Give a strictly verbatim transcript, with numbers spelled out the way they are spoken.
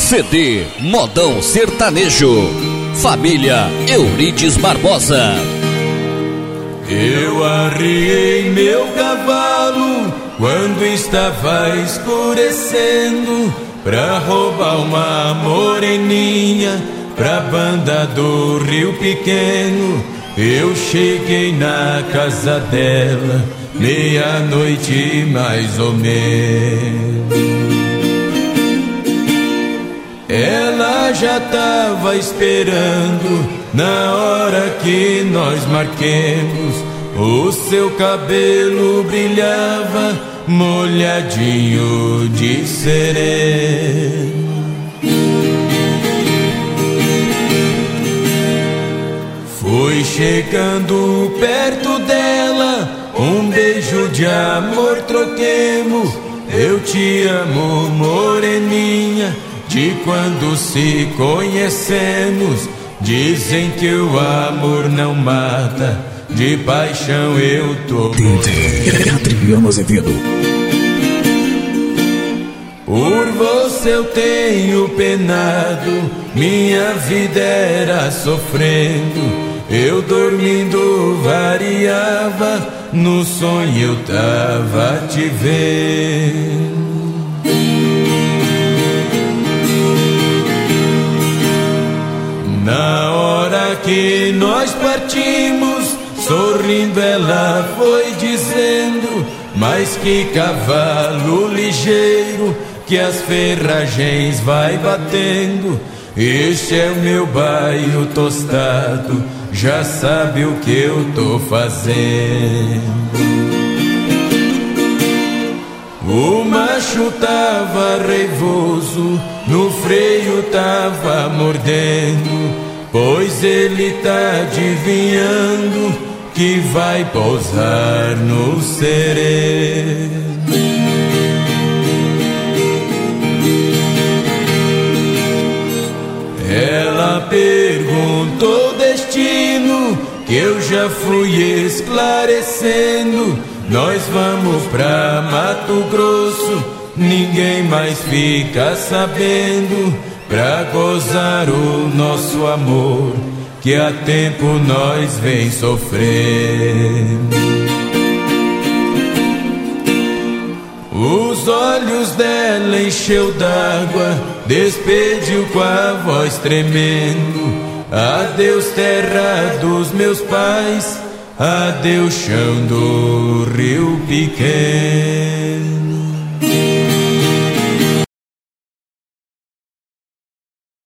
C D Modão Sertanejo. Família Eurides Barbosa. Eu arriei meu cavalo quando estava escurecendo, pra roubar uma moreninha pra banda do Rio Pequeno. Eu cheguei na casa dela meia-noite mais ou menos. Ela já tava esperando na hora que nós marquemos. O seu cabelo brilhava molhadinho de sereno. Fui chegando perto dela, um beijo de amor troquemos. Eu te amo, moreninha, de quando se conhecemos. Dizem que o amor não mata, de paixão eu tô morrendo. Adriano Azevedo. Por você eu tenho penado, minha vida era sofrendo. Eu dormindo variava, no sonho eu tava te vendo. Na hora que nós partimos, sorrindo ela foi dizendo: mas que cavalo ligeiro, que as ferragens vai batendo. Este é o meu bairro tostado, já sabe o que eu tô fazendo. O macho tava raivoso, no freio tava mordendo, pois ele tá adivinhando que vai pousar no sereno. Ela perguntou o destino, que eu já fui esclarecendo. Nós vamos pra Mato Grosso, ninguém mais fica sabendo, pra gozar o nosso amor, que há tempo nós vem sofrendo. Os olhos dela encheu d'água, despediu com a voz tremendo: adeus terra dos meus pais, adeus chão do Rio Pequeno.